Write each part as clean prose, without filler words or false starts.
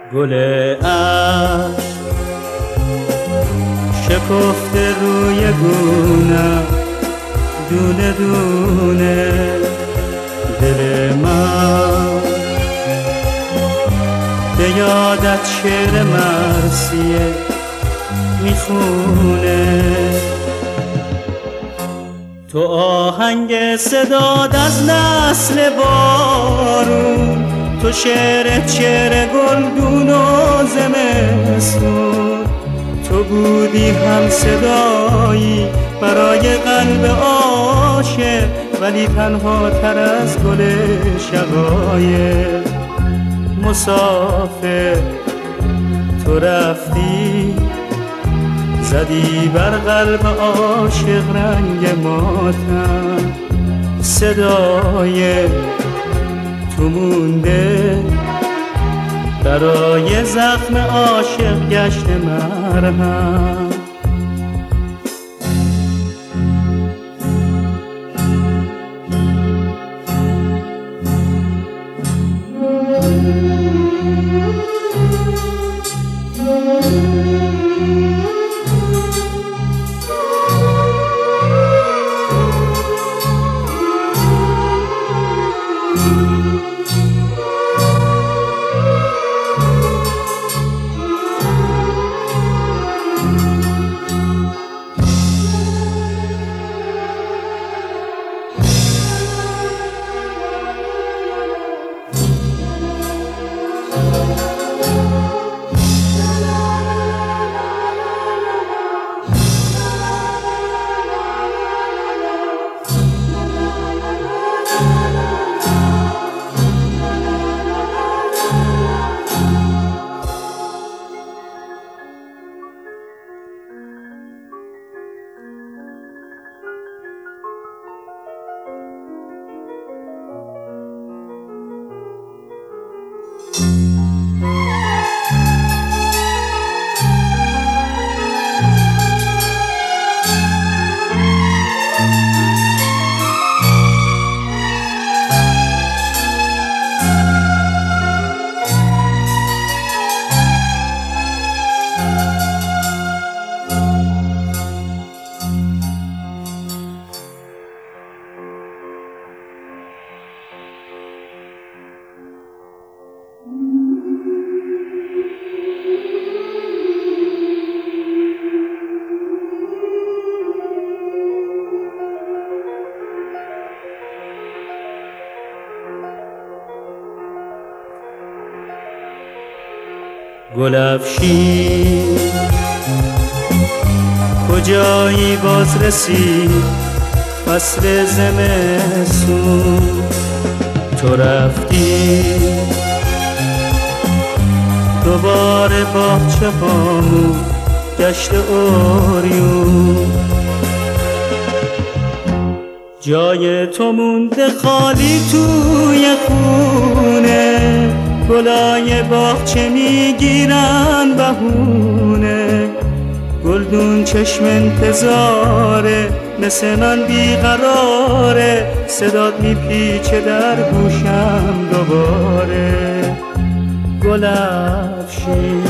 گل عشق شکفته روی گونم دونه دونه، دل من به یادت شعر مرثیه میخونه. تو آهنگ صداد از نسل بارون، تو شعرت شعر گلدون و زمستون، تو بودی هم صدایی برای قلب عاشق، ولی تنها تر از گل شقایق. مسافر تو رفتی، زدی بر قلب عاشق رنگ ماتم، صدای تو مونده برای زخم عاشق گشت مرهم. گلفشین کجایی باز رسید فصل زمستون، تو رفتی دوباره باغچه هامون گشت اوریون، جای تو مونده خالی توی خونه، گلای باغچه میگیرن بهونه، گلدون چشم انتظاره مثل من بیقراره، صدات میپیچه در گوشم دوباره. گلفشین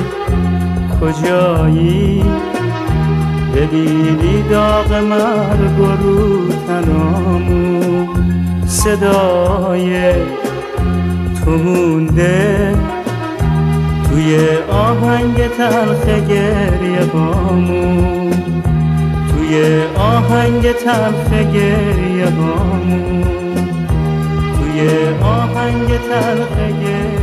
کجایی ببینی داغ مرگ و رو تنامون، صدای تو مونده توی آهنگ تلخ گریه بامون، توی آهنگ تلخ گریه بامون، توی آهنگ تلخ گریه